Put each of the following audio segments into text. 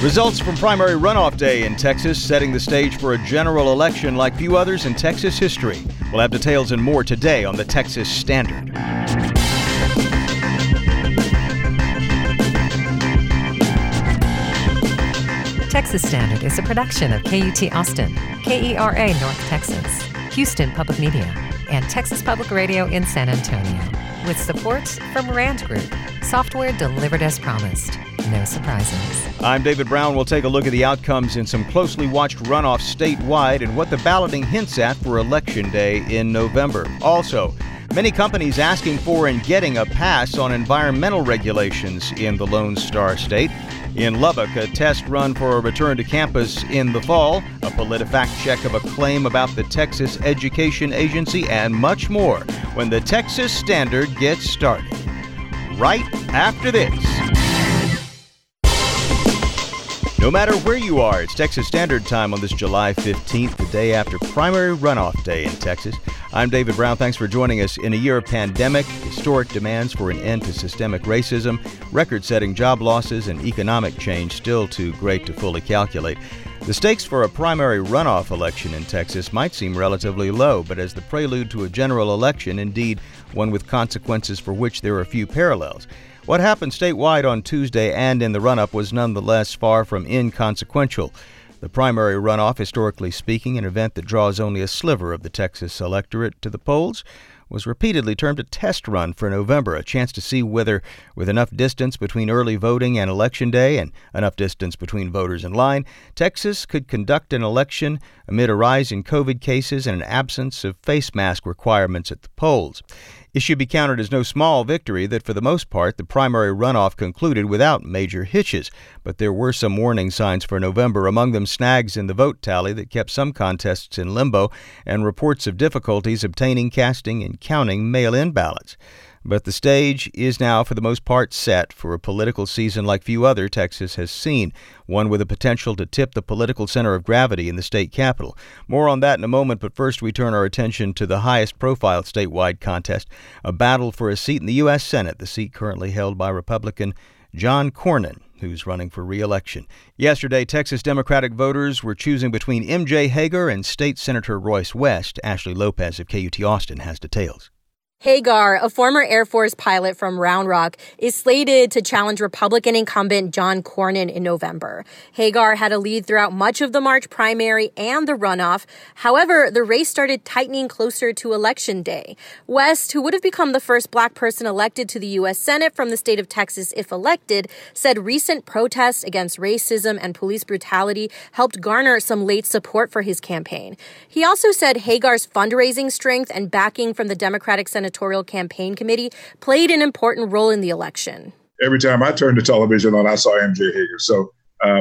Results from primary runoff day in Texas setting the stage for a general election like few others in Texas history. We'll have details and more today on the Texas Standard. Texas Standard is a production of KUT Austin, KERA North Texas, Houston Public Media, and Texas Public Radio in San Antonio. With support from Rand Group, software delivered as promised. No surprises. I'm David Brown. We'll take a look at the outcomes in some closely watched runoffs statewide and what the balloting hints at for Election Day in November. Also, many companies asking for and getting a pass on environmental regulations in the Lone Star State. In Lubbock, a test run for a return to campus in the fall, a PolitiFact check of a claim about the Texas Education Agency, and much more when the Texas Standard gets started. Right after this. No matter where you are, it's Texas Standard Time on this July 15th, the day after primary runoff day in Texas. I'm David Brown. Thanks for joining us. In a year of pandemic, historic demands for an end to systemic racism, record-setting job losses, and economic change still too great to fully calculate. The stakes for a primary runoff election in Texas might seem relatively low, but as the prelude to a general election, indeed one with consequences for which there are few parallels. What happened statewide on Tuesday and in the run-up was nonetheless far from inconsequential. The primary runoff, historically speaking, an event that draws only a sliver of the Texas electorate to the polls, was repeatedly termed a test run for November, a chance to see whether, with enough distance between early voting and Election Day and enough distance between voters in line, Texas could conduct an election amid a rise in COVID cases and an absence of face mask requirements at the polls. It should be counted as no small victory that, for the most part, the primary runoff concluded without major hitches. But there were some warning signs for November, among them snags in the vote tally that kept some contests in limbo and reports of difficulties obtaining, casting, and counting mail-in ballots. But the stage is now, for the most part, set for a political season like few other Texas has seen, one with the potential to tip the political center of gravity in the state capital. More on that in a moment, but first we turn our attention to the highest-profile statewide contest, a battle for a seat in the U.S. Senate, the seat currently held by Republican John Cornyn, who's running for re-election. Yesterday, Texas Democratic voters were choosing between M.J. Hagar and State Senator Royce West. Ashley Lopez of KUT Austin has details. Hagar, a former Air Force pilot from Round Rock, is slated to challenge Republican incumbent John Cornyn in November. Hagar had a lead throughout much of the March primary and the runoff. However, the race started tightening closer to Election Day. West, who would have become the first black person elected to the U.S. Senate from the state of Texas if elected, said recent protests against racism and police brutality helped garner some late support for his campaign. He also said Hagar's fundraising strength and backing from the Democratic Senatorial Campaign Committee played an important role in the election. Every time I turned the television on, I saw MJ Hagar. So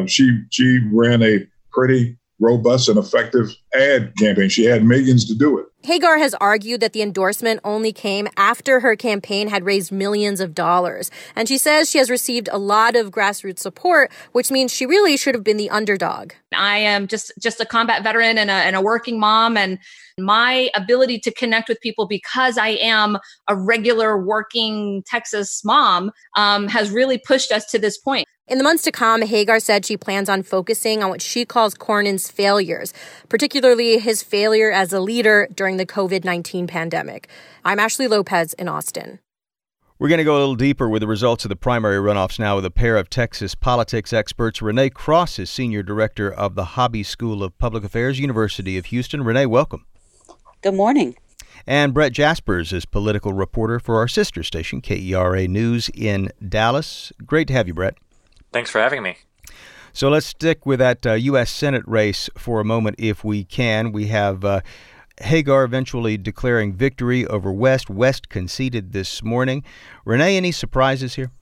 she ran a pretty robust and effective ad campaign. She had millions to do it. Hagar has argued that the endorsement only came after her campaign had raised millions of dollars. And she says she has received a lot of grassroots support, which means she really should have been the underdog. I am just a combat veteran and a working mom, and my ability to connect with people because I am a regular working Texas mom has really pushed us to this point. In the months to come, Hagar said she plans on focusing on what she calls Cornyn's failures, particularly his failure as a leader during the COVID-19 pandemic. I'm Ashley Lopez in Austin. We're going to go a little deeper with the results of the primary runoffs now with a pair of Texas politics experts. Renee Cross is Senior Director of the Hobby School of Public Affairs, University of Houston. Renee, welcome. Good morning. And Brett Jaspers is political reporter for our sister station, KERA News in Dallas. Great to have you, Brett. Thanks for having me. So let's stick with that U.S. Senate race for a moment if we can. We have Hagar eventually declaring victory over West. West conceded this morning. Renee, any surprises here?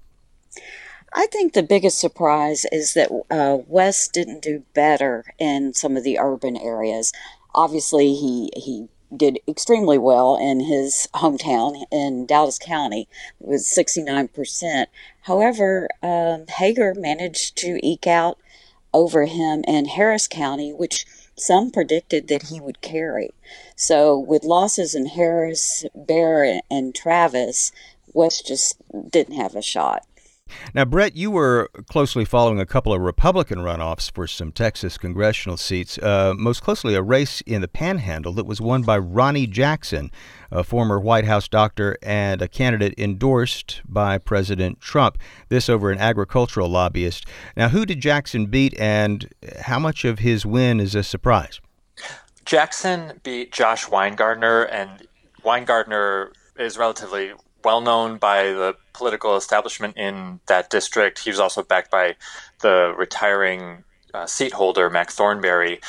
I think the biggest surprise is that West didn't do better in some of the urban areas. Obviously, he did extremely well in his hometown in Dallas County with 69%. However, Hagar managed to eke out over him in Harris County, which some predicted that he would carry. So with losses in Harris, Bear, and Travis, West just didn't have a shot. Now, Brett, you were closely following a couple of Republican runoffs for some Texas congressional seats, most closely a race in the Panhandle that was won by Ronnie Jackson, a former White House doctor and a candidate endorsed by President Trump, this over an agricultural lobbyist. Now, who did Jackson beat, and how much of his win is a surprise? Jackson beat Josh Weingartner, and Weingartner is relatively well known by the political establishment in that district. He was also backed by the retiring seat holder, Mac Thornberry.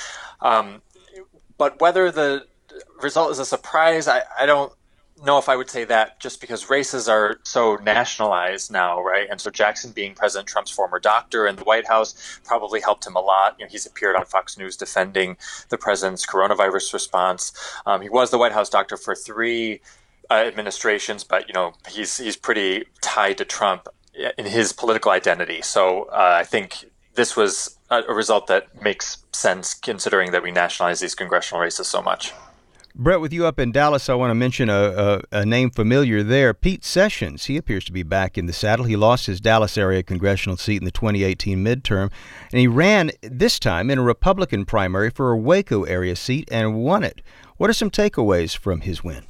But whether the result is a surprise, I don't know if I would say that, just because races are so nationalized now, right? And so Jackson, being President Trump's former doctor in the White House, probably helped him a lot. He's appeared on Fox News defending the president's coronavirus response. He was the White House doctor for 3 administrations, but he's pretty tied to Trump in his political identity. So I think this was a result that makes sense, considering that we nationalize these congressional races so much. Brett, with you up in Dallas, I want to mention a name familiar there, Pete Sessions. He appears to be back in the saddle. He lost his Dallas area congressional seat in the 2018 midterm, and he ran this time in a Republican primary for a Waco area seat and won it. What are some takeaways from his win?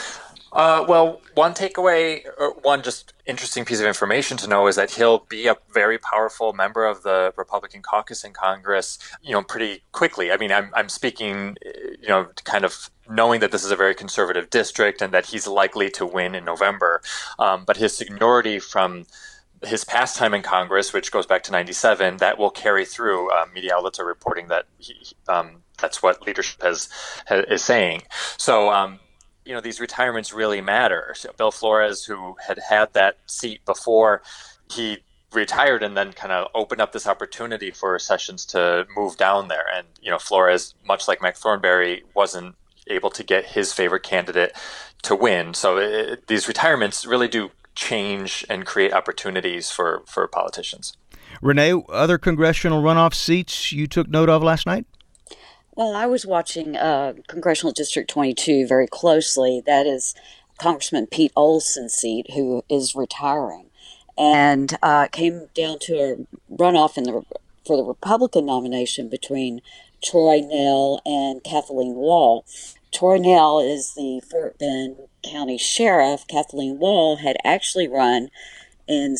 Well, one takeaway, or one just interesting piece of information to know, is that he'll be a very powerful member of the Republican caucus in Congress, pretty quickly. I mean, I'm speaking, kind of knowing that this is a very conservative district and that he's likely to win in November. But his seniority from his past time in Congress, which goes back to 97, that will carry through. Media outlets are reporting that that's what leadership is saying. So, these retirements really matter. So Bill Flores, who had that seat before, he retired and then kind of opened up this opportunity for Sessions to move down there. And, Flores, much like Mac Thornberry, wasn't able to get his favorite candidate to win. So these retirements really do change and create opportunities for politicians. Renee, other congressional runoff seats you took note of last night? Well, I was watching Congressional District 22 very closely. That is Congressman Pete Olson's seat, who is retiring. And it came down to a runoff for the Republican nomination between Troy Nell and Kathleen Wall. Troy Nell is the Fort Bend County Sheriff. Kathleen Wall had actually run in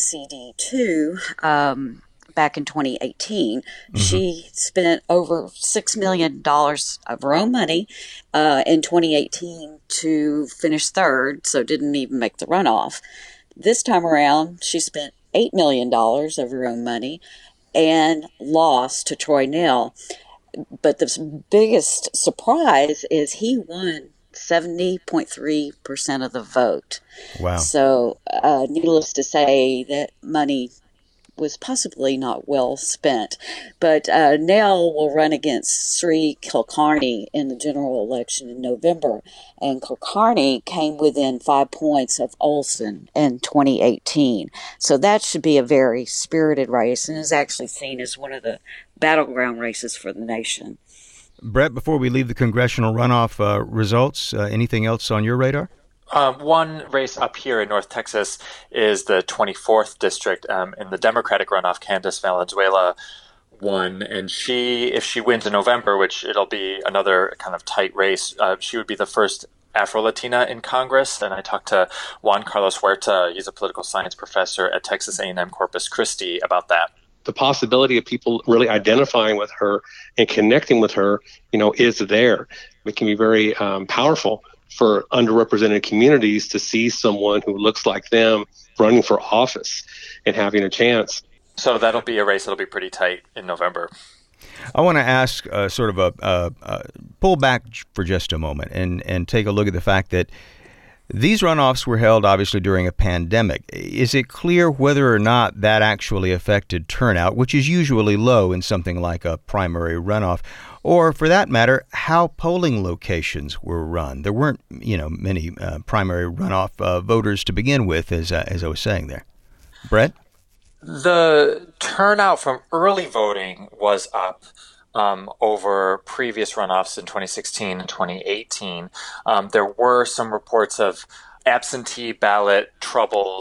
CD2 back in 2018. Mm-hmm. She spent over $6 million of her own money in 2018 to finish third, so didn't even make the runoff. This time around, she spent $8 million of her own money and lost to Troy Nell. But the biggest surprise is he won 70.3% of the vote. Wow. So needless to say, that money was possibly not well spent. But Nell will run against Sri Kulkarni in the general election in November. And Kulkarni came within 5 points of Olson in 2018. So that should be a very spirited race and is actually seen as one of the battleground races for the nation. Brett, before we leave the congressional runoff results, anything else on your radar? One race up here in North Texas is the 24th district. In the Democratic runoff, Candace Valenzuela won, and if she wins in November, which it'll be another kind of tight race, she would be the first Afro-Latina in Congress. And I talked to Juan Carlos Huerta, he's a political science professor at Texas A&M Corpus Christi, about that. The possibility of people really identifying with her and connecting with her, is there. It can be very powerful for underrepresented communities to see someone who looks like them running for office and having a chance. So that'll be a race that'll be pretty tight in November. I want to ask sort of a pull back for just a moment and take a look at the fact that these runoffs were held obviously during a pandemic. Is it clear whether or not that actually affected turnout, which is usually low in something like a primary runoff, or for that matter, how polling locations were run? There weren't, many primary runoff voters to begin with, as I was saying there. Brett? The turnout from early voting was up over previous runoffs in 2016 and 2018. There were some reports of absentee ballot troubles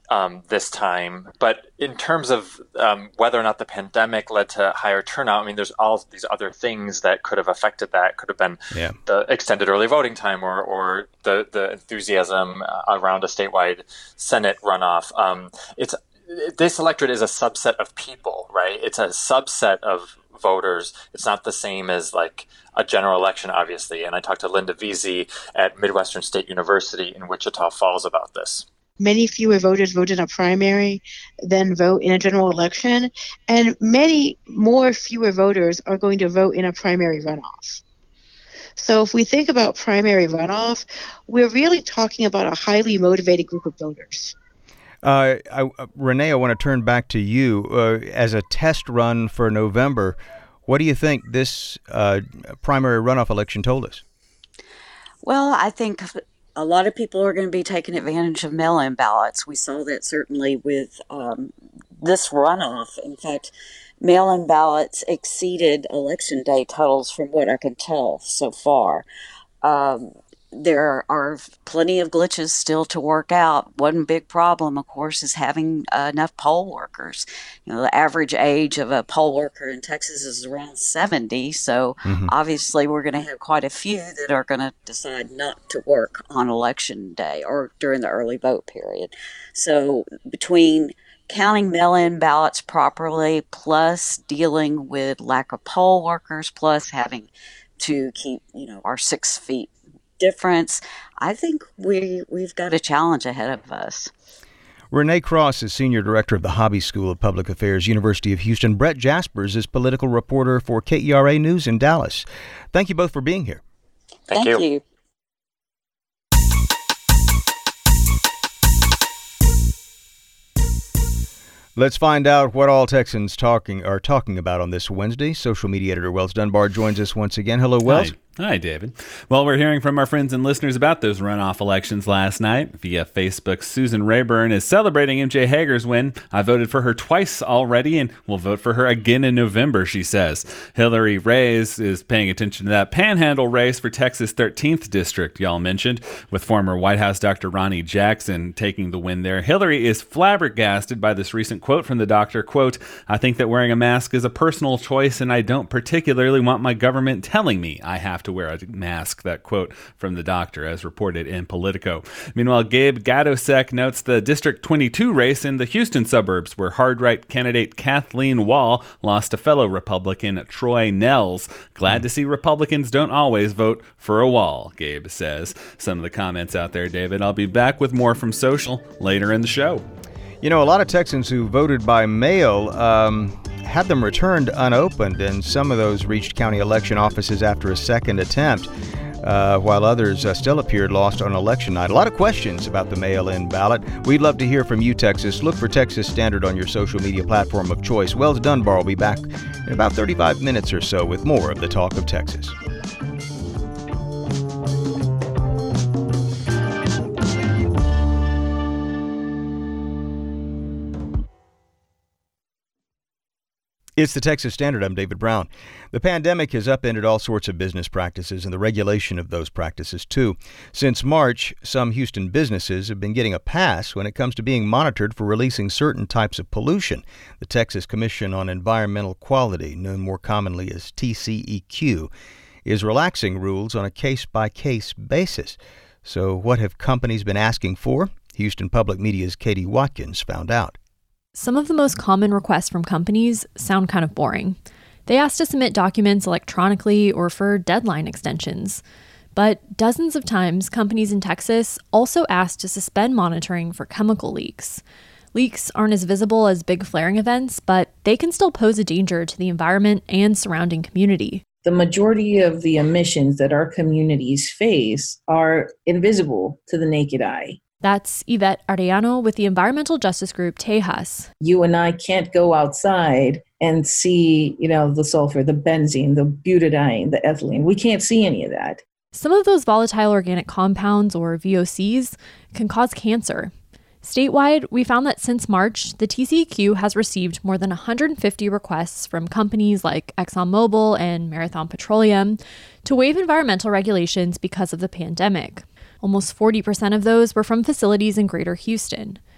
this time. But in terms of whether or not the pandemic led to higher turnout, I mean, there's all these other things that could have affected that. Could have been the extended early voting time or the enthusiasm around a statewide Senate runoff. This electorate is a subset of people, right? It's a subset of voters. It's not the same as like a general election, obviously. And I talked to Linda Veazey at Midwestern State University in Wichita Falls about this. Many fewer voters vote in a primary than vote in a general election, and many fewer voters are going to vote in a primary runoff. So if we think about primary runoff, we're really talking about a highly motivated group of voters. Renee, I want to turn back to you. As a test run for November, what do you think this primary runoff election told us? Well, I think a lot of people are going to be taking advantage of mail-in ballots. We saw that certainly with this runoff. In fact, mail-in ballots exceeded election day totals from what I can tell so far. There are plenty of glitches still to work out. One big problem, of course, is having enough poll workers. The average age of a poll worker in Texas is around 70, so obviously we're going to have quite a few that are going to decide not to work on election day or during the early vote period. So between counting mail-in ballots properly, plus dealing with lack of poll workers, plus having to keep, our 6 feet difference, I think we've got a challenge ahead of us. Renee Cross is Senior Director of the Hobby School of Public Affairs, University of Houston. Brett Jaspers is political reporter for KERA News in Dallas. Thank you both for being here. Thank you. Let's find out what all Texans are talking about on this Wednesday. Social media editor Wells Dunbar joins us once again. Hello, Wells. Hi, David. Well, we're hearing from our friends and listeners about those runoff elections last night. Via Facebook, Susan Rayburn is celebrating MJ Hager's win. I voted for her twice already and will vote for her again in November, she says. Hillary Reyes is paying attention to that panhandle race for Texas 13th District y'all mentioned, with former White House Dr. Ronnie Jackson taking the win there. Hillary is flabbergasted by this recent quote from the doctor, quote, "I think that wearing a mask is a personal choice and I don't particularly want my government telling me I have to wear a mask," that quote from the doctor, as reported in Politico. Meanwhile, Gabe Gadosek notes the District 22 race in the Houston suburbs, where hard-right candidate Kathleen Wall lost to fellow Republican Troy Nehls. Glad to see Republicans don't always vote for a Wall, Gabe says. Some of the comments out there, David. I'll be back with more from Social later in the show. A lot of Texans who voted by mail had them returned unopened, and some of those reached county election offices after a second attempt, while others still appeared lost on election night. A lot of questions about the mail-in ballot. We'd love to hear from you, Texas. Look for Texas Standard on your social media platform of choice. Wells Dunbar will be back in about 35 minutes or so with more of the Talk of Texas. It's the Texas Standard. I'm David Brown. The pandemic has upended all sorts of business practices and the regulation of those practices, too. Since March, some Houston businesses have been getting a pass when it comes to being monitored for releasing certain types of pollution. The Texas Commission on Environmental Quality, known more commonly as TCEQ, is relaxing rules on a case-by-case basis. So what have companies been asking for? Houston Public Media's Katie Watkins found out. Some of the most common requests from companies sound kind of boring. They ask to submit documents electronically or for deadline extensions. But dozens of times, companies in Texas also ask to suspend monitoring for chemical leaks. Leaks aren't as visible as big flaring events, but they can still pose a danger to the environment and surrounding community. The majority of the emissions that our communities face are invisible to the naked eye. That's Yvette Arellano with the environmental justice group Tejas. You and I can't go outside and see, the sulfur, the benzene, the butadiene, the ethylene. We can't see any of that. Some of those volatile organic compounds, or VOCs, can cause cancer. Statewide, we found that since March, the TCEQ has received more than 150 requests from companies like ExxonMobil and Marathon Petroleum to waive environmental regulations because of the pandemic. Almost 40% of those were from facilities in Greater Houston.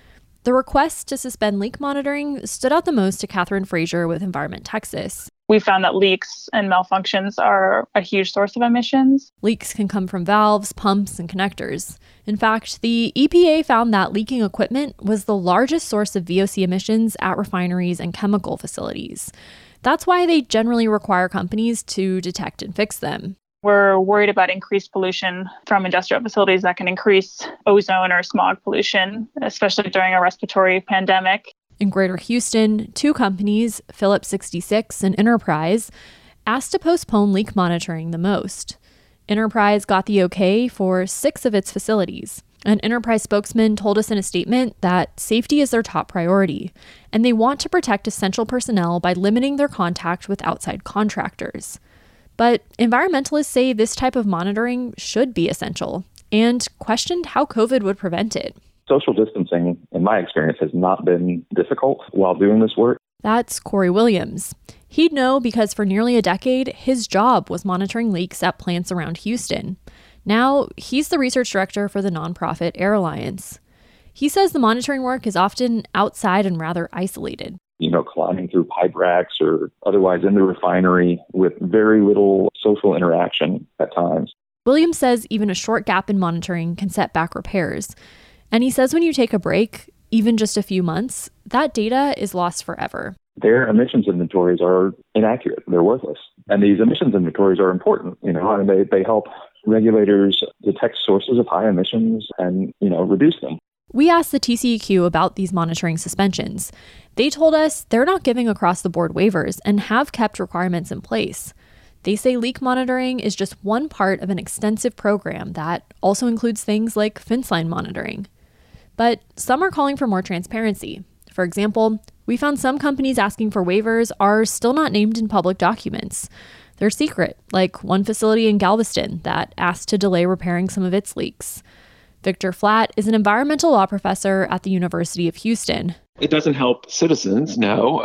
The request to suspend leak monitoring stood out the most to Catherine Frazier with Environment Texas. We found that leaks and malfunctions are a huge source of emissions. Leaks can come from valves, pumps, and connectors. In fact, the EPA found that leaking equipment was the largest source of VOC emissions at refineries and chemical facilities. That's why they generally require companies to detect and fix them. We're worried about increased pollution from industrial facilities that can increase ozone or smog pollution, especially during a respiratory pandemic. In Greater Houston, 2 companies, Phillips 66 and Enterprise, asked to postpone leak monitoring the most. Enterprise got the okay for 6 of its facilities. An Enterprise spokesman told us in a statement that safety is their top priority, and they want to protect essential personnel by limiting their contact with outside contractors. But environmentalists say this type of monitoring should be essential and questioned how COVID would prevent it. Social distancing, in my experience, has not been difficult while doing this work. That's Corey Williams. He'd know because for nearly a decade, his job was monitoring leaks at plants around Houston. Now, he's the research director for the nonprofit Air Alliance. He says the monitoring work is often outside and rather isolated. Climbing through pipe racks or otherwise in the refinery with very little social interaction at times. Williams says even a short gap in monitoring can set back repairs. And he says when you take a break, even just a few months, that data is lost forever. Their emissions inventories are inaccurate. They're worthless. And these emissions inventories are important. They help regulators detect sources of high emissions and, reduce them. We asked the TCEQ about these monitoring suspensions. They told us they're not giving across-the-board waivers and have kept requirements in place. They say leak monitoring is just one part of an extensive program that also includes things like fence line monitoring. But some are calling for more transparency. For example, we found some companies asking for waivers are still not named in public documents. They're secret, like one facility in Galveston that asked to delay repairing some of its leaks. Victor Flatt is an environmental law professor at the University of Houston. It doesn't help citizens, no.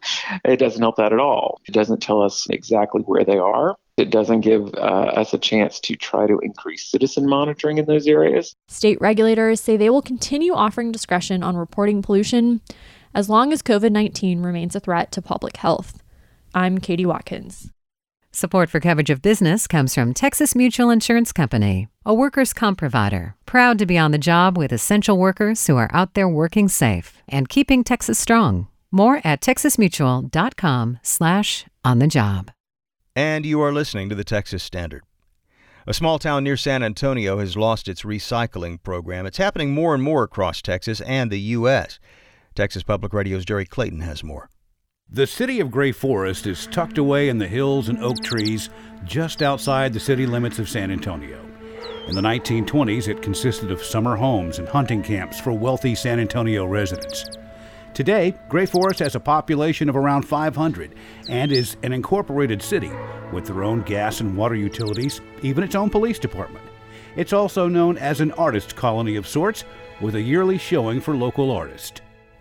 It doesn't help that at all. It doesn't tell us exactly where they are. It doesn't give us a chance to try to increase citizen monitoring in those areas. State regulators say they will continue offering discretion on reporting pollution as long as COVID-19 remains a threat to public health. I'm Katie Watkins. Support for coverage of business comes from Texas Mutual Insurance Company, a workers' comp provider, proud to be on the job with essential workers who are out there working safe and keeping Texas strong. More at texasmutual.com/onthejob. And you are listening to the Texas Standard. A small town near San Antonio has lost its recycling program. It's happening more and more across Texas and the U.S. Texas Public Radio's Jerry Clayton has more. The city of Gray Forest is tucked away in the hills and oak trees just outside the city limits of San Antonio. In the 1920s, it consisted of summer homes and hunting camps for wealthy San Antonio residents. Today, Gray Forest has a population of around 500 and is an incorporated city with their own gas and water utilities, even its own police department. It's also known as an artist colony of sorts, with a yearly showing for local artists.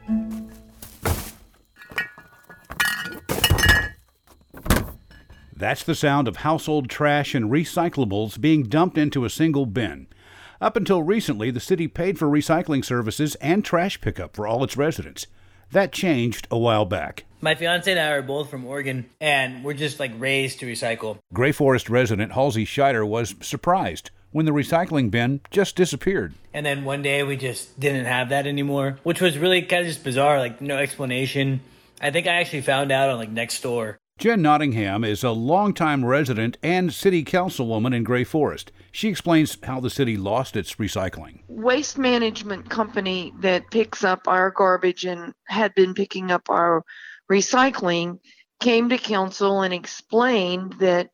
That's the sound of household trash and recyclables being dumped into a single bin. Up until recently, the city paid for recycling services and trash pickup for all its residents. That changed a while back. My fiance and I are both from Oregon, and we're just raised to recycle. Gray Forest resident Halsey Scheider was surprised when the recycling bin just disappeared. And then one day we just didn't have that anymore, which was really kind of just bizarre, no explanation. I think I actually found out on Nextdoor. Jen Nottingham is a longtime resident and city councilwoman in Gray Forest. She explains how the city lost its recycling. Waste management company that picks up our garbage and had been picking up our recycling came to council and explained that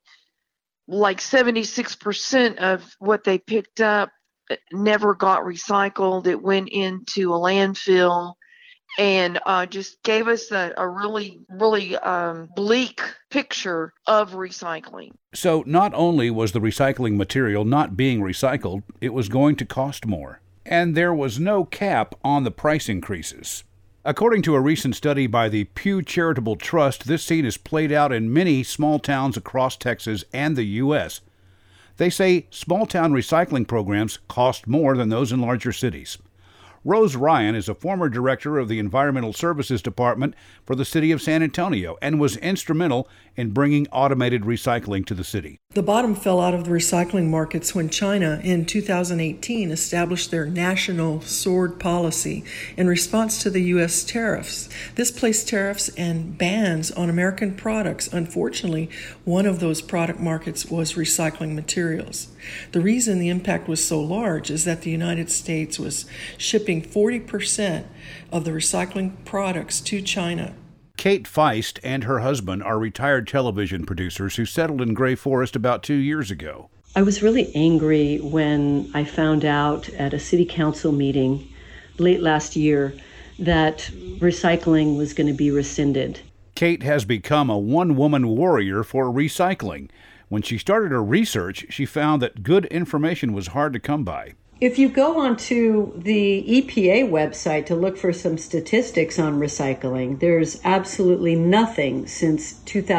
76% of what they picked up never got recycled. It went into a landfill. And just gave us a really, really bleak picture of recycling. So not only was the recycling material not being recycled, it was going to cost more. And there was no cap on the price increases. According to a recent study by the Pew Charitable Trust, this scene is played out in many small towns across Texas and the U.S. They say small town recycling programs cost more than those in larger cities. Rose Ryan is a former director of the Environmental Services Department for the city of San Antonio and was instrumental in bringing automated recycling to the city. The bottom fell out of the recycling markets when China in 2018 established their national sword policy in response to the U.S. tariffs. This placed tariffs and bans on American products. Unfortunately, one of those product markets was recycling materials. The reason the impact was so large is that the United States was shipping 40% of the recycling products to China. Kate Feist and her husband are retired television producers who settled in Gray Forest about 2 years ago. I was really angry when I found out at a city council meeting late last year that recycling was going to be rescinded. Kate has become a one-woman warrior for recycling. When she started her research, she found that good information was hard to come by. If you go onto the EPA website to look for some statistics on recycling, there's absolutely nothing since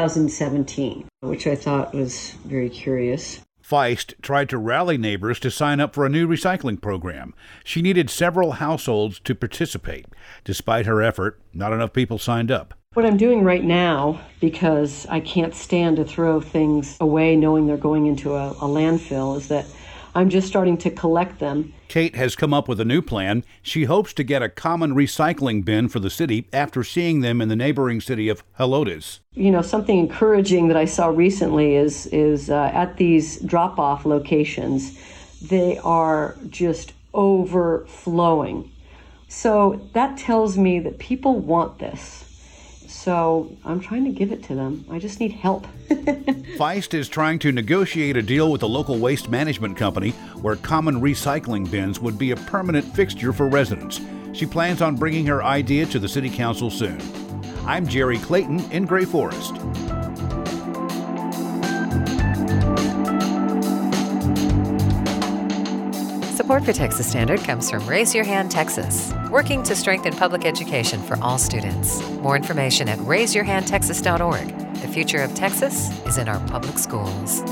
2017, which I thought was very curious. Feist tried to rally neighbors to sign up for a new recycling program. She needed several households to participate. Despite her effort, not enough people signed up. What I'm doing right now, because I can't stand to throw things away knowing they're going into a landfill, is that I'm just starting to collect them. Kate has come up with a new plan. She hopes to get a common recycling bin for the city after seeing them in the neighboring city of Helotes. You know, something encouraging that I saw recently is at these drop-off locations, they are just overflowing. So that tells me that people want this. So I'm trying to give it to them. I just need help. Feist is trying to negotiate a deal with a local waste management company where common recycling bins would be a permanent fixture for residents. She plans on bringing her idea to the city council soon. I'm Jerry Clayton in Gray Forest. Support for Texas Standard comes from Raise Your Hand Texas, working to strengthen public education for all students. More information at raiseyourhandtexas.org. The future of Texas is in our public schools.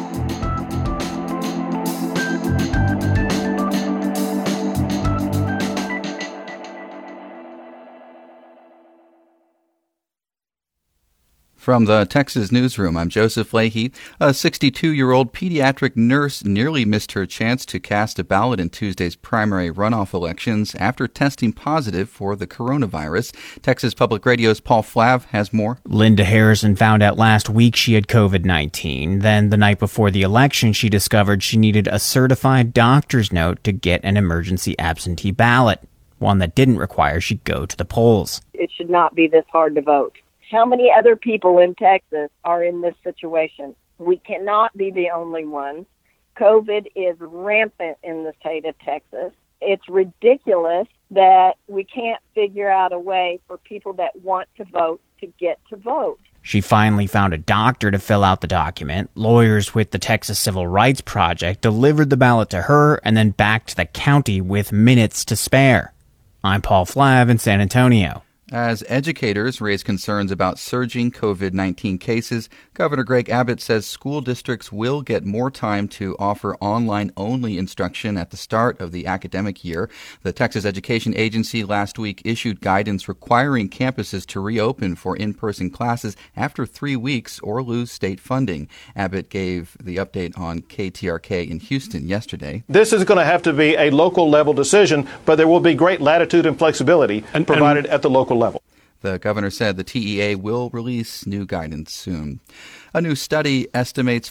From the Texas Newsroom, I'm Joseph Leahy. A 62-year-old pediatric nurse nearly missed her chance to cast a ballot in Tuesday's primary runoff elections after testing positive for the coronavirus. Texas Public Radio's Paul Flav has more. Linda Harrison found out last week she had COVID-19. Then the night before the election, she discovered she needed a certified doctor's note to get an emergency absentee ballot, one that didn't require she go to the polls. It should not be this hard to vote. How many other people in Texas are in this situation? We cannot be the only ones. COVID is rampant in the state of Texas. It's ridiculous that we can't figure out a way for people that want to vote to get to vote. She finally found a doctor to fill out the document. Lawyers with the Texas Civil Rights Project delivered the ballot to her and then back to the county with minutes to spare. I'm Paul Flav in San Antonio. As educators raise concerns about surging COVID-19 cases, Governor Greg Abbott says school districts will get more time to offer online-only instruction at the start of the academic year. The Texas Education Agency last week issued guidance requiring campuses to reopen for in-person classes after 3 weeks or lose state funding. Abbott gave the update on KTRK in Houston yesterday. This is going to have to be a local level decision, but there will be great latitude and flexibility provided at the local level. The governor said the TEA will release new guidance soon. A new study estimates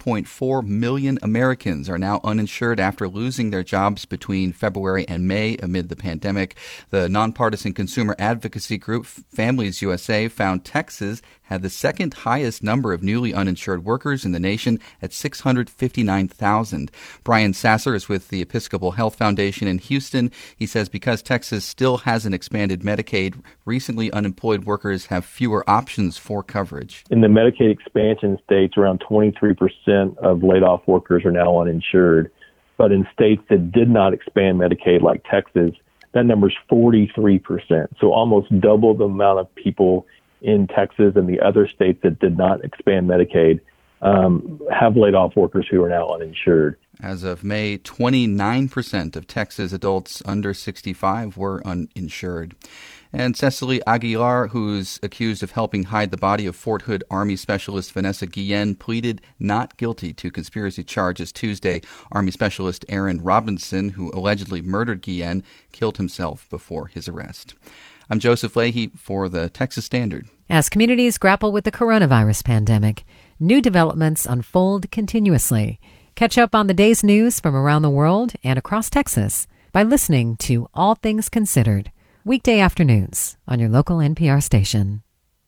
5.4 million Americans are now uninsured after losing their jobs between February and May amid the pandemic. The nonpartisan consumer advocacy group Families USA found Texas had the second highest number of newly uninsured workers in the nation at 659,000. Brian Sasser is with the Episcopal Health Foundation in Houston. He says because Texas still hasn't expanded Medicaid, recently unemployed workers have fewer options for coverage. In the Medicaid expansion states, around 23% of laid-off workers are now uninsured. But in states that did not expand Medicaid, like Texas, that number is 43%. So almost double the amount of people in Texas and the other states that did not expand Medicaid have laid-off workers who are now uninsured. As of May, 29% of Texas adults under 65 were uninsured. And Cecily Aguilar, who's accused of helping hide the body of Fort Hood Army Specialist Vanessa Guillen, pleaded not guilty to conspiracy charges Tuesday. Army Specialist Aaron Robinson, who allegedly murdered Guillen, killed himself before his arrest. I'm Joseph Leahy for the Texas Standard. As communities grapple with the coronavirus pandemic, new developments unfold continuously. Catch up on the day's news from around the world and across Texas by listening to All Things Considered, weekday afternoons on your local NPR station.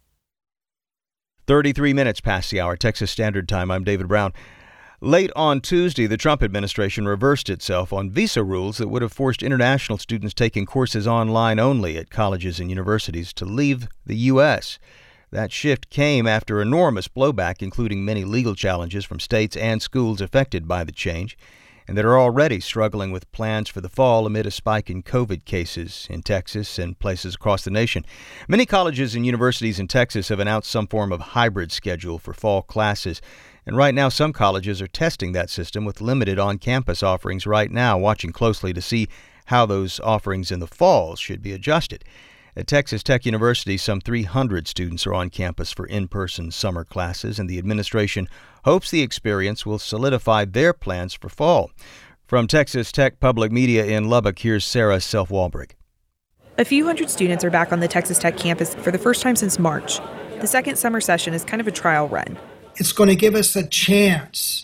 33 minutes past the hour, Texas Standard Time. I'm David Brown. Late on Tuesday, the Trump administration reversed itself on visa rules that would have forced international students taking courses online only at colleges and universities to leave the U.S. That shift came after enormous blowback, including many legal challenges from states and schools affected by the change, and that are already struggling with plans for the fall amid a spike in COVID cases in Texas and places across the nation. Many colleges and universities in Texas have announced some form of hybrid schedule for fall classes, and right now some colleges are testing that system with limited on-campus offerings right now, watching closely to see how those offerings in the fall should be adjusted. At Texas Tech University, some 300 students are on campus for in-person summer classes, and the administration hopes the experience will solidify their plans for fall. From Texas Tech Public Media in Lubbock, here's Sarah Self-Walbrick. A few hundred students are back on the Texas Tech campus for the first time since March. The second summer session is kind of a trial run. It's going to give us a chance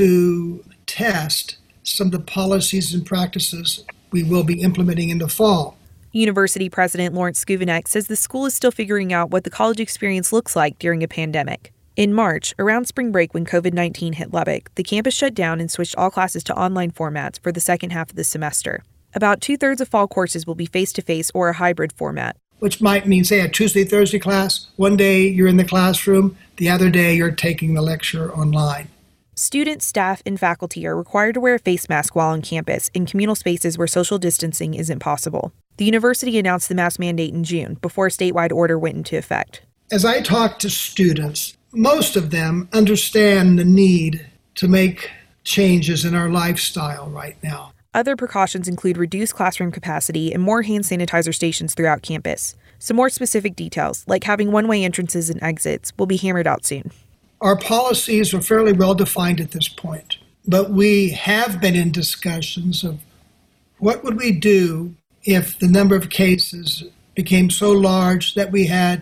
to test some of the policies and practices we will be implementing in the fall. University President Lawrence Skuvenek says the school is still figuring out what the college experience looks like during a pandemic. In March, around spring break when COVID-19 hit Lubbock, the campus shut down and switched all classes to online formats for the second half of the semester. About 2/3 of fall courses will be face-to-face or a hybrid format. Which might mean, say, a Tuesday, Thursday class. One day you're in the classroom, the other day you're taking the lecture online. Students, staff, and faculty are required to wear a face mask while on campus in communal spaces where social distancing isn't possible. The university announced the mask mandate in June before a statewide order went into effect. As I talk to students, most of them understand the need to make changes in our lifestyle right now. Other precautions include reduced classroom capacity and more hand sanitizer stations throughout campus. Some more specific details, like having one-way entrances and exits, will be hammered out soon. Our policies are fairly well defined at this point, but we have been in discussions of what would we do if the number of cases became so large that we had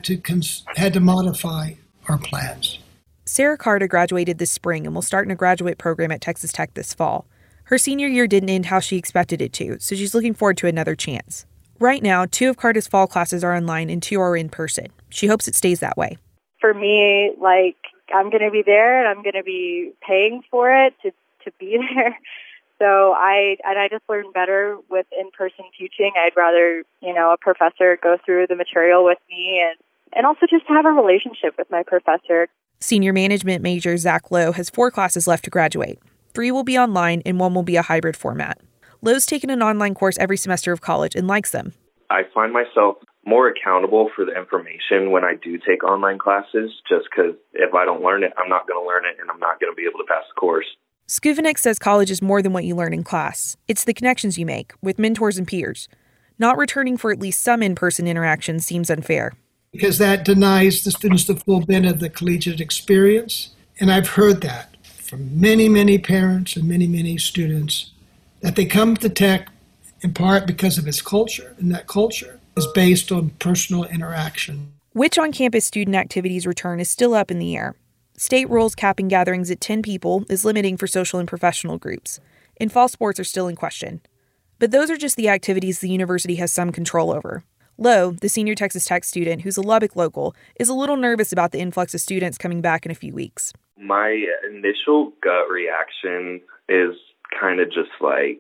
to modify our plans. Sarah Carter graduated this spring and will start in a graduate program at Texas Tech this fall. Her senior year didn't end how she expected it to, so she's looking forward to another chance. Right now, 2 of Carter's fall classes are online and 2 are in person. She hopes it stays that way. For me, I'm going to be there and I'm going to be paying for it to be there. So I just learn better with in-person teaching. I'd rather, a professor go through the material with me and also just have a relationship with my professor. Senior management major Zach Lowe has 4 classes left to graduate. 3 will be online and 1 will be a hybrid format. Lowe's taken an online course every semester of college and likes them. I find myself more accountable for the information when I do take online classes, just because if I don't learn it, I'm not going to learn it and I'm not going to be able to pass the course. Skuvenek says college is more than what you learn in class. It's the connections you make with mentors and peers. Not returning for at least some in-person interactions seems unfair. Because that denies the students the full benefit of the collegiate experience. And I've heard that from many, many parents and many, many students, that they come to Tech in part because of its culture, and that culture is based on personal interaction. Which on-campus student activities return is still up in the air. State rules capping gatherings at 10 people is limiting for social and professional groups, and fall sports are still in question. But those are just the activities the university has some control over. Lowe, the senior Texas Tech student who's a Lubbock local, is a little nervous about the influx of students coming back in a few weeks. My initial gut reaction is kind of just like,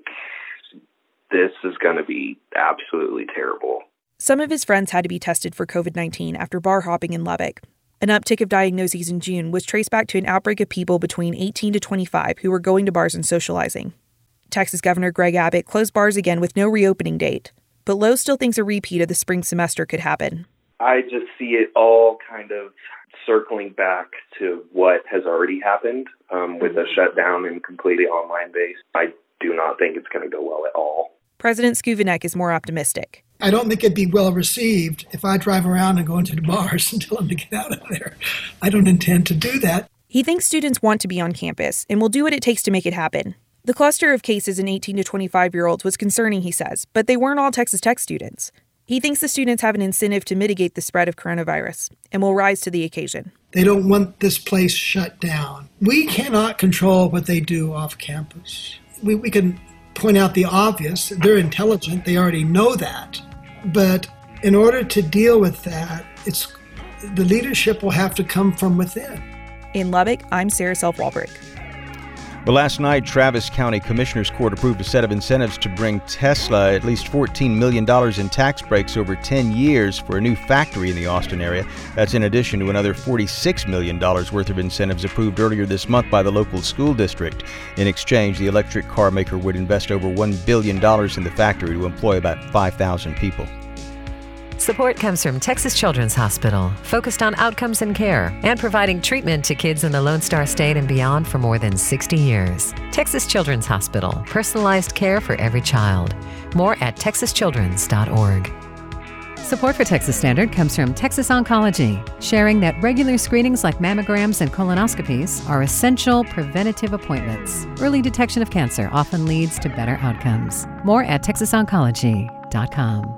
this is going to be absolutely terrible. Some of his friends had to be tested for COVID-19 after bar hopping in Lubbock. An uptick of diagnoses in June was traced back to an outbreak of people between 18 to 25 who were going to bars and socializing. Texas Governor Greg Abbott closed bars again with no reopening date, but Lowe still thinks a repeat of the spring semester could happen. I just see it all kind of circling back to what has already happened with a shutdown and completely online based, I do not think it's going to go well at all. President Skuvenek is more optimistic. I don't think it'd be well received if I drive around and go into the bars and tell them to get out of there. I don't intend to do that. He thinks students want to be on campus and will do what it takes to make it happen. The cluster of cases in 18 to 25-year-olds was concerning, he says, but they weren't all Texas Tech students. He thinks the students have an incentive to mitigate the spread of coronavirus and will rise to the occasion. They don't want this place shut down. We cannot control what they do off campus. We can point out the obvious. They're intelligent. They already know that. But in order to deal with that, the leadership will have to come from within. In Lubbock, I'm Sarah Self-Walbrick. Well, last night, Travis County Commissioners Court approved a set of incentives to bring Tesla at least $14 million in tax breaks over 10 years for a new factory in the Austin area. That's in addition to another $46 million worth of incentives approved earlier this month by the local school district. In exchange, the electric car maker would invest over $1 billion in the factory to employ about 5,000 people. Support comes from Texas Children's Hospital, focused on outcomes and care, and providing treatment to kids in the Lone Star State and beyond for more than 60 years. Texas Children's Hospital, personalized care for every child. More at texaschildrens.org. Support for Texas Standard comes from Texas Oncology, sharing that regular screenings like mammograms and colonoscopies are essential preventative appointments. Early detection of cancer often leads to better outcomes. More at texasoncology.com.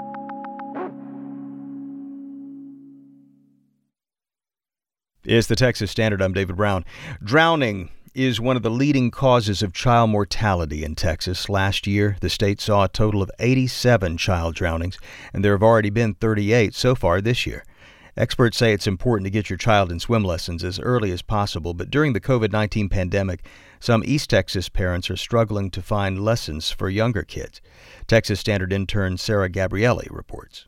It's the Texas Standard. I'm David Brown. Drowning is one of the leading causes of child mortality in Texas. Last year, the state saw a total of 87 child drownings, and there have already been 38 so far this year. Experts say it's important to get your child in swim lessons as early as possible, but during the COVID-19 pandemic, some East Texas parents are struggling to find lessons for younger kids. Texas Standard intern Sarah Gabrielli reports.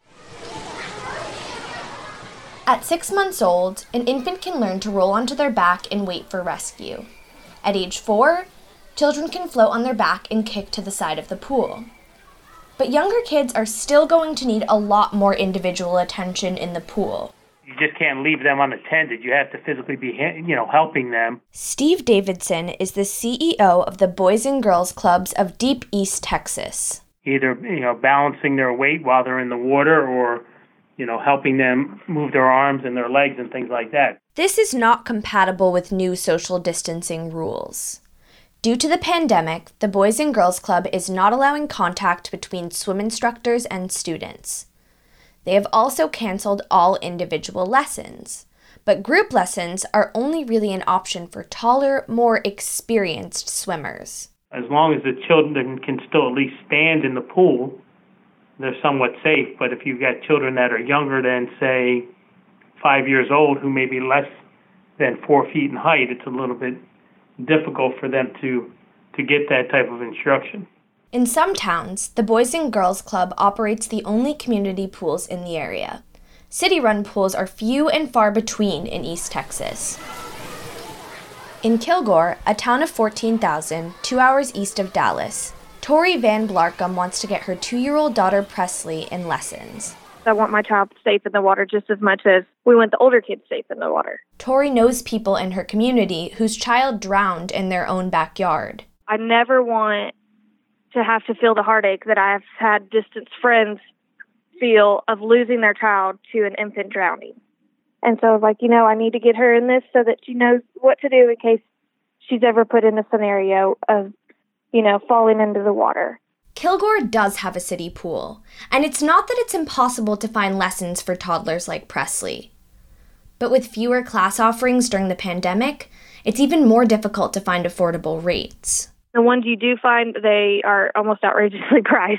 At 6 months old, an infant can learn to roll onto their back and wait for rescue. At age 4, children can float on their back and kick to the side of the pool. But younger kids are still going to need a lot more individual attention in the pool. You just can't leave them unattended. You have to physically be, helping them. Steve Davidson is the CEO of the Boys and Girls Clubs of Deep East Texas. Either, balancing their weight while they're in the water or helping them move their arms and their legs and things like that. This is not compatible with new social distancing rules. Due to the pandemic, the Boys and Girls Club is not allowing contact between swim instructors and students. They have also canceled all individual lessons, but group lessons are only really an option for taller, more experienced swimmers. As long as the children can still at least stand in the pool, they're somewhat safe. But if you've got children that are younger than, say, 5 years old, who may be less than 4 feet in height, it's a little bit difficult for them to get that type of instruction. In some towns, the Boys and Girls Club operates the only community pools in the area. City-run pools are few and far between in East Texas. In Kilgore, a town of 14,000, 2 hours east of Dallas, Tori Van Blarcom wants to get her 2-year-old daughter Presley in lessons. I want my child safe in the water just as much as we want the older kids safe in the water. Tori knows people in her community whose child drowned in their own backyard. I never want to have to feel the heartache that I've had distant friends feel of losing their child to an infant drowning. And so I was like, I need to get her in this so that she knows what to do in case she's ever put in a scenario of falling into the water. Kilgore does have a city pool, and it's not that it's impossible to find lessons for toddlers like Presley. But with fewer class offerings during the pandemic, it's even more difficult to find affordable rates. The ones you do find, they are almost outrageously priced,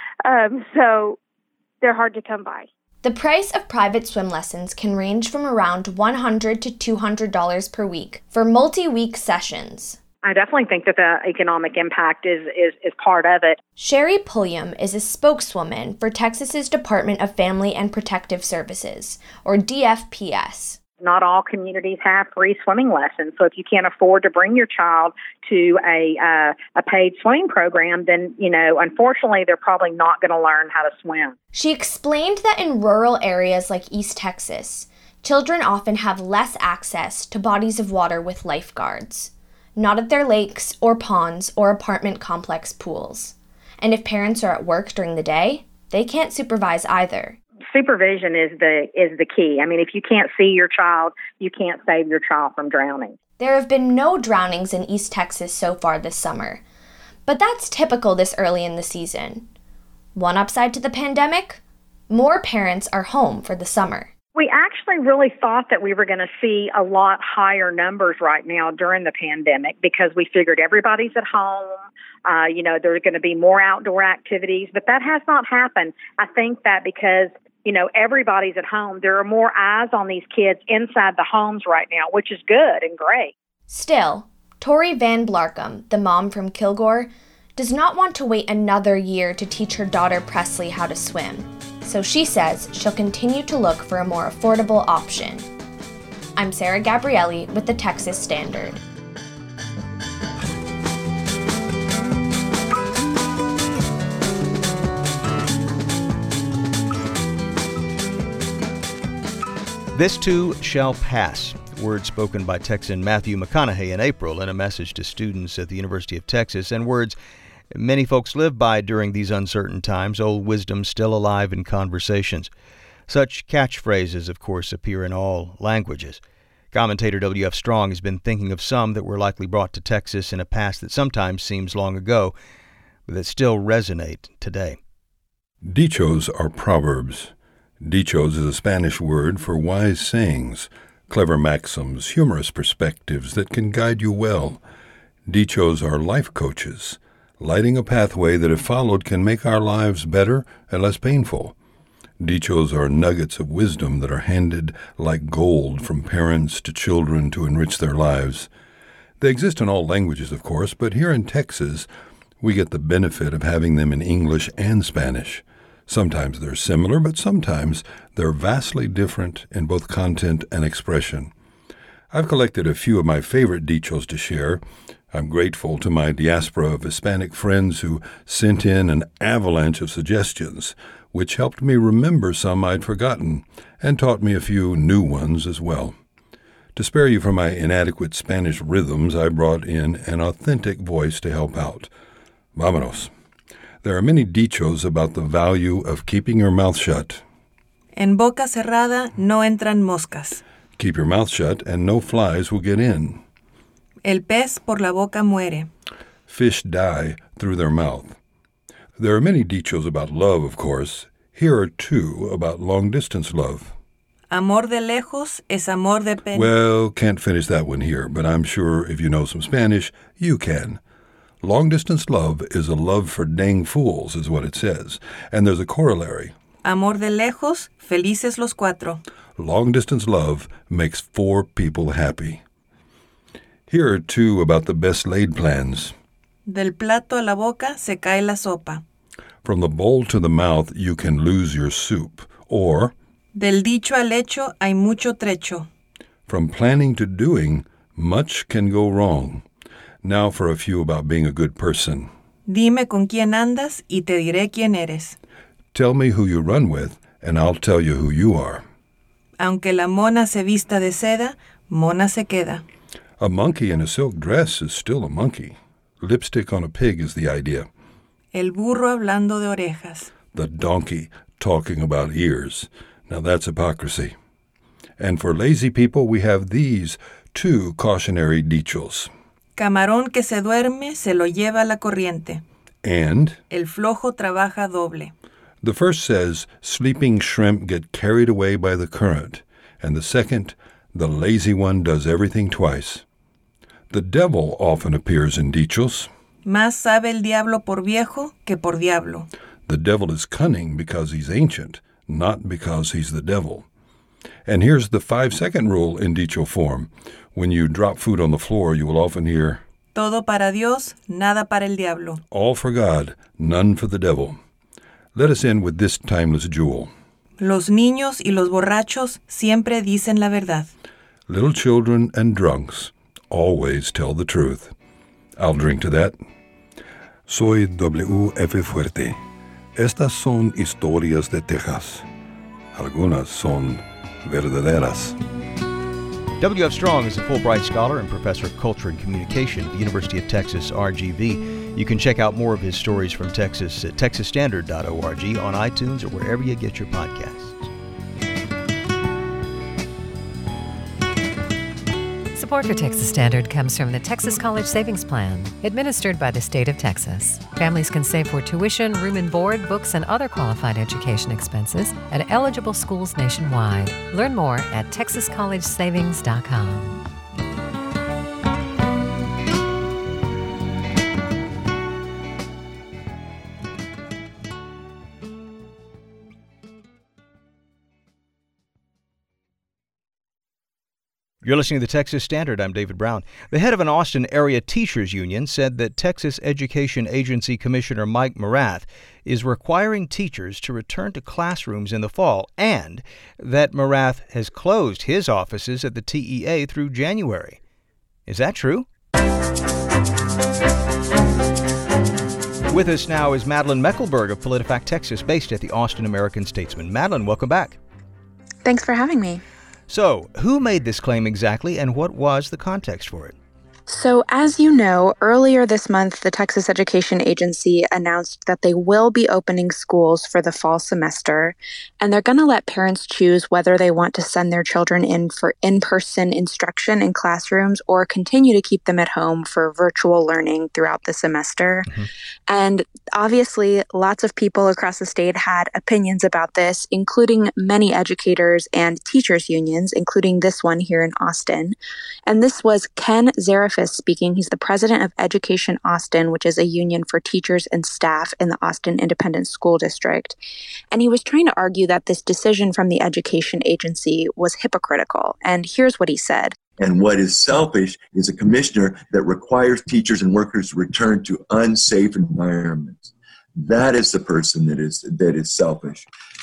so they're hard to come by. The price of private swim lessons can range from around $100 to $200 per week for multi-week sessions. I definitely think that the economic impact is part of it. Sherry Pulliam is a spokeswoman for Texas's Department of Family and Protective Services, or DFPS. Not all communities have free swimming lessons, so if you can't afford to bring your child to a paid swimming program, then, unfortunately, they're probably not going to learn how to swim. She explained that in rural areas like East Texas, Children often have less access to bodies of water with lifeguards, not at their lakes or ponds or apartment complex pools. And if parents are at work during the day, they can't supervise either. Supervision is the key. I mean, if you can't see your child, you can't save your child from drowning. There have been no drownings in East Texas so far this summer, but that's typical this early in the season. One upside to the pandemic? More parents are home for the summer. We actually really thought that we were going to see a lot higher numbers right now during the pandemic because we figured everybody's at home. There are going to be more outdoor activities, but that has not happened. I think that because, everybody's at home, there are more eyes on these kids inside the homes right now, which is good and great. Still, Tori Van Blarcom, the mom from Kilgore, does not want to wait another year to teach her daughter Presley how to swim. So she says she'll continue to look for a more affordable option. I'm Sarah Gabrielli with the Texas Standard. This too shall pass. Words spoken by Texan Matthew McConaughey in April in a message to students at the University of Texas, and words many folks live by during these uncertain times, old wisdom still alive in conversations. Such catchphrases, of course, appear in all languages. Commentator W.F. Strong has been thinking of some that were likely brought to Texas in a past that sometimes seems long ago, but that still resonate today. Dichos are proverbs. Dichos is a Spanish word for wise sayings, clever maxims, humorous perspectives that can guide you well. Dichos are life coaches, lighting a pathway that, if followed, can make our lives better and less painful. Dichos are nuggets of wisdom that are handed like gold from parents to children to enrich their lives. They exist in all languages, of course, but here in Texas, we get the benefit of having them in English and Spanish. Sometimes they're similar, but sometimes they're vastly different in both content and expression. I've collected a few of my favorite dichos to share. I'm grateful to my diaspora of Hispanic friends who sent in an avalanche of suggestions, which helped me remember some I'd forgotten and taught me a few new ones as well. To spare you from my inadequate Spanish rhythms, I brought in an authentic voice to help out. Vámonos. There are many dichos about the value of keeping your mouth shut. En boca cerrada no entran moscas. Keep your mouth shut and no flies will get in. El pez por la boca muere. Fish die through their mouth. There are many dichos about love, of course. Here are two about long-distance love. Amor de lejos es amor de pena. Well, can't finish that one here, but I'm sure if you know some Spanish, you can. Long-distance love is a love for dang fools, is what it says. And there's a corollary. Amor de lejos, felices los cuatro. Long-distance love makes 4 people happy. Here are two about the best laid plans. Del plato a la boca se cae la sopa. From the bowl to the mouth, you can lose your soup. Or, del dicho al hecho hay mucho trecho. From planning to doing, much can go wrong. Now for a few about being a good person. Dime con quién andas y te diré quién eres. Tell me who you run with, and I'll tell you who you are. Aunque la mona se vista de seda, mona se queda. A monkey in a silk dress is still a monkey. Lipstick on a pig is the idea. El burro hablando de orejas. The donkey talking about ears. Now that's hypocrisy. And for lazy people, we have these 2 cautionary dichos. Camarón que se duerme se lo lleva la corriente. And el flojo trabaja doble. The first says, sleeping shrimp get carried away by the current. And the second, the lazy one does everything twice. The devil often appears in dichos. Más sabe el diablo por viejo que por diablo. The devil is cunning because he's ancient, not because he's the devil. And here's the 5-second rule in dicho form. When you drop food on the floor, you will often hear, todo para Dios, nada para el diablo. All for God, none for the devil. Let us end with this timeless jewel. Los niños y los borrachos siempre dicen la verdad. Little children and drunks always tell the truth. I'll drink to that. Soy W.F. Fuerte. Estas son historias de Texas. Algunas son verdaderas. W.F. Strong is a Fulbright Scholar and Professor of Culture and Communication at the University of Texas, RGV. You can check out more of his stories from Texas at texasstandard.org, on iTunes, or wherever you get your podcasts. Support for Texas Standard comes from the Texas College Savings Plan, administered by the state of Texas. Families can save for tuition, room and board, books, and other qualified education expenses at eligible schools nationwide. Learn more at texascollegesavings.com. You're listening to the Texas Standard. I'm David Brown. The head of an Austin area teachers union said that Texas Education Agency Commissioner Mike Morath is requiring teachers to return to classrooms in the fall, and that Morath has closed his offices at the TEA through January. Is that true? With us now is Madeline Meckelberg of PolitiFact Texas, based at the Austin American-Statesman. Madeline, welcome back. Thanks for having me. So, who made this claim exactly, and what was the context for it? So, as you know, earlier this month, the Texas Education Agency announced that they will be opening schools for the fall semester, and they're going to let parents choose whether they want to send their children in for in-person instruction in classrooms or continue to keep them at home for virtual learning throughout the semester. Mm-hmm. And obviously, lots of people across the state had opinions about this, including many educators and teachers unions, including this one here in Austin. And this was Ken Zarefis speaking. He's the president of Education Austin, which is a union for teachers and staff in the Austin Independent School District. And he was trying to argue that this decision from the education agency was hypocritical. And here's what he said. And what is selfish is a commissioner that requires teachers and workers to return to unsafe environments. That is the person that is selfish.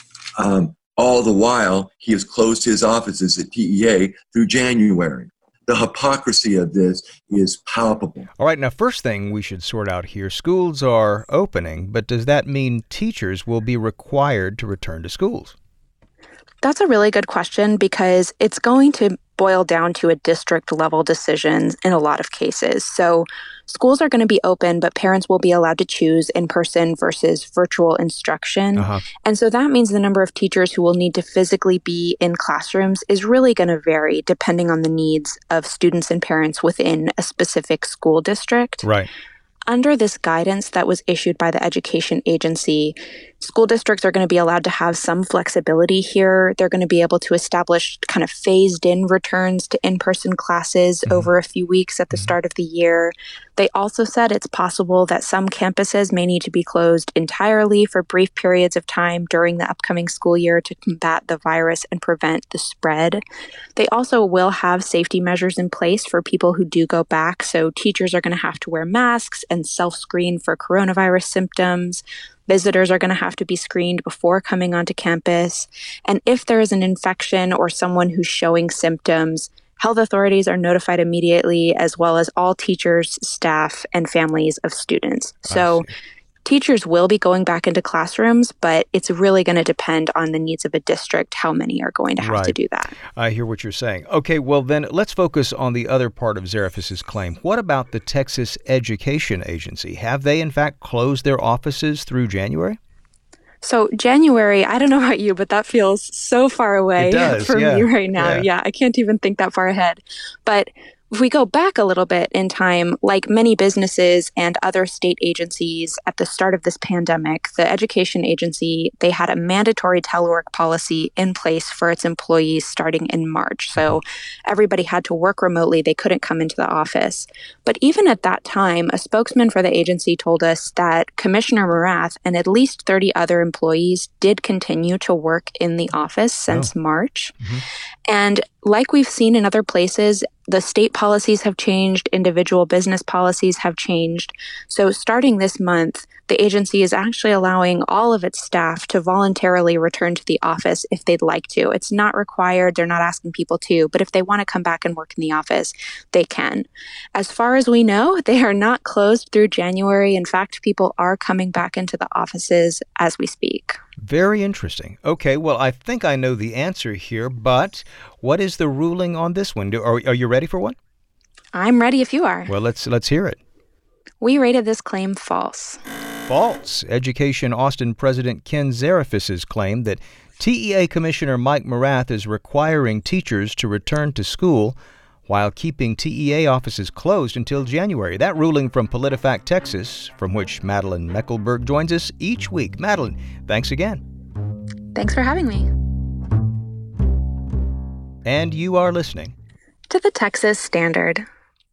All the while, he has closed his offices at TEA through January. The hypocrisy of this is palpable. All right, now first thing we should sort out here, schools are opening, but does that mean teachers will be required to return to schools? That's a really good question because it's going to boil down to a district level decision in a lot of cases. So schools are going to be open, but parents will be allowed to choose in-person versus virtual instruction. And so that means the number of teachers who will need to physically be in classrooms is really going to vary depending on the needs of students and parents within a specific school district. Right. Under this guidance that was issued by the education agency, school districts are going to be allowed to have some flexibility here. They're going to be able to establish kind of phased-in returns to in-person classes over a few weeks at the start of the year. They also said it's possible that some campuses may need to be closed entirely for brief periods of time during the upcoming school year to combat the virus and prevent the spread. They also will have safety measures in place for people who do go back. So teachers are going to have to wear masks and self-screen for coronavirus symptoms. Visitors are going to have to be screened before coming onto campus. And if there is an infection or someone who's showing symptoms, health authorities are notified immediately, as well as all teachers, staff, and families of students. So teachers will be going back into classrooms, but it's really going to depend on the needs of a district, how many are going to have to do that. I hear what you're saying. Okay, well then let's focus on the other part of Zarefis' claim. What about the Texas Education Agency? Have they in fact closed their offices through January? So January, I don't know about you, but that feels so far away for me right now. Yeah, I can't even think that far ahead. But if we go back a little bit in time, like many businesses and other state agencies at the start of this pandemic, the education agency, they had a mandatory telework policy in place for its employees starting in March. So everybody had to work remotely. They couldn't come into the office. But even at that time, a spokesman for the agency told us that Commissioner Morath and at least 30 other employees did continue to work in the office since March. And like we've seen in other places, the state policies have changed, individual business policies have changed. So starting this month, The agency is actually allowing all of its staff to voluntarily return to the office if they'd like to. It's not required. They're not asking people to, but if they want to come back and work in the office, they can. As far as we know, they are not closed through January. In fact, people are coming back into the offices as we speak. Very interesting. Okay, well, I think I know the answer here, but what is the ruling on this one? Are you ready for one? I'm ready if you are. Well, let's hear it. We rated this claim false. False. Education Austin President Ken Zarefis' claim that TEA Commissioner Mike Morath is requiring teachers to return to school while keeping TEA offices closed until January. That ruling from PolitiFact Texas, from which Madeline Meckelberg joins us each week. Madeline, thanks again. Thanks for having me. And you are listening to the Texas Standard.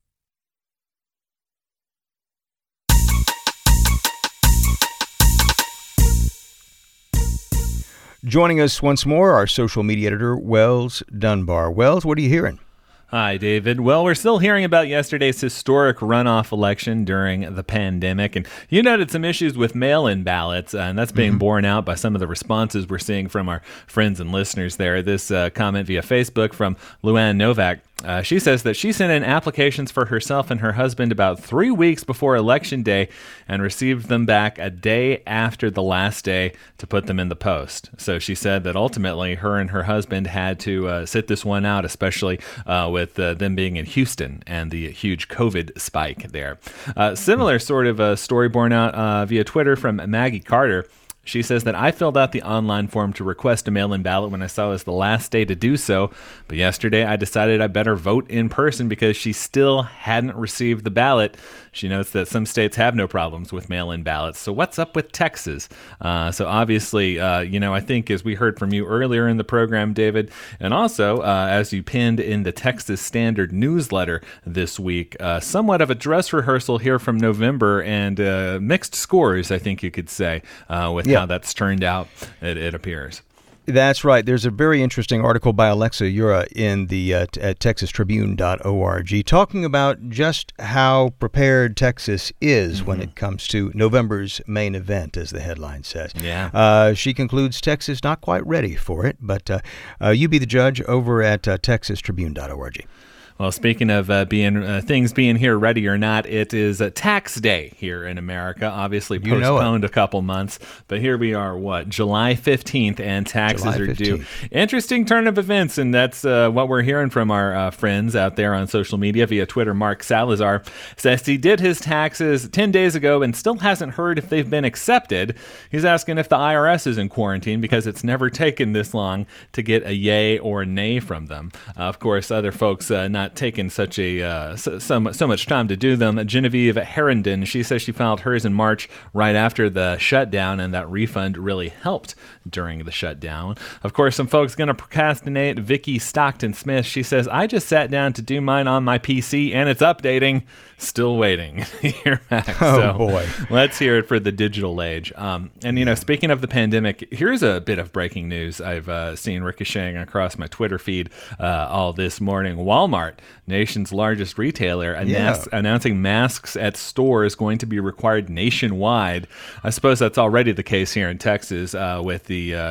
Joining us once more, our social media editor, Wells Dunbar. Wells, what are you hearing? Hi, David. Well, we're still hearing about yesterday's historic runoff election during the pandemic. And you noted some issues with mail-in ballots, and that's being borne out by some of the responses we're seeing from our friends and listeners there. This comment via Facebook from Luann Novak. She says that she sent in applications for herself and her husband about 3 weeks before Election Day and received them back a day after the last day to put them in the post. So she said that ultimately her and her husband had to sit this one out, especially with them being in Houston and the huge COVID spike there. Similar sort of a story borne out via Twitter from Maggie Carter. She says that I filled out the online form to request a mail-in ballot when I saw it was the last day to do so, but yesterday I decided I better vote in person because she still hadn't received the ballot. She notes that some states have no problems with mail-in ballots. So what's up with Texas? So obviously, I think as we heard from you earlier in the program, David, and also as you pinned in the Texas Standard newsletter this week, somewhat of a dress rehearsal here from November and mixed scores, I think you could say, with how that's turned out, it appears. That's right. There's a very interesting article by Alexa Ura in the at texastribune.org talking about just how prepared Texas is when it comes to November's main event, as the headline says. Yeah. She concludes Texas not quite ready for it, but you be the judge over at texastribune.org. Well, speaking of things being here ready or not, it is a tax day here in America, obviously postponed a couple months. But here we are, July 15th, and taxes are due. Interesting turn of events, and that's what we're hearing from our friends out there on social media via Twitter. Mark Salazar says he did his taxes 10 days ago and still hasn't heard if they've been accepted. He's asking if the IRS is in quarantine because it's never taken this long to get a yay or a nay from them. Of course, other folks not taken such a so much time to do them. Genevieve Herondon, she says she filed hers in March right after the shutdown, and that refund really helped during the shutdown. Of course, some folks going to procrastinate. Vicky Stockton Smith, she says, I just sat down to do mine on my PC and it's updating. Still waiting to hear back. Boy. Let's hear it for the digital age. And speaking of the pandemic, here's a bit of breaking news I've seen ricocheting across my Twitter feed all this morning. Walmart, nation's largest retailer, announcing masks at stores going to be required nationwide. I suppose that's already the case here in Texas with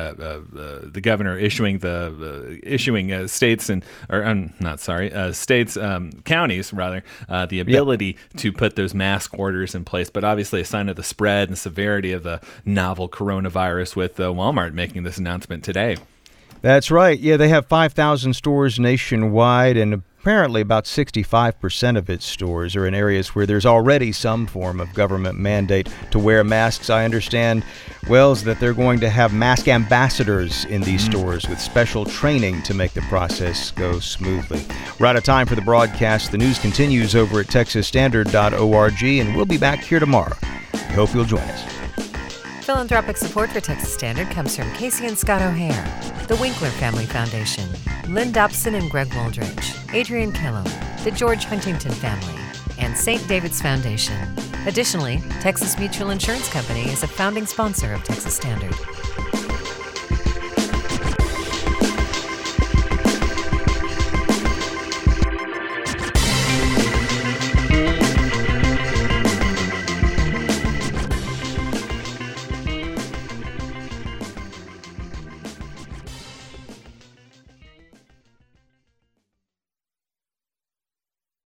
the governor issuing states counties rather the ability to put those mask orders in place, but obviously a sign of the spread and severity of the novel coronavirus with Walmart making this announcement today. That's right. Yeah, they have 5,000 stores nationwide, and apparently about 65% of its stores are in areas where there's already some form of government mandate to wear masks. I understand, Wells, that they're going to have mask ambassadors in these stores with special training to make the process go smoothly. We're out of time for the broadcast. The news continues over at texasstandard.org, and we'll be back here tomorrow. We hope you'll join us. Philanthropic support for Texas Standard comes from Casey and Scott O'Hare, the Winkler Family Foundation, Lynn Dobson and Greg Wooldridge, Adrian Kellum, the George Huntington Family, and St. David's Foundation. Additionally, Texas Mutual Insurance Company is a founding sponsor of Texas Standard.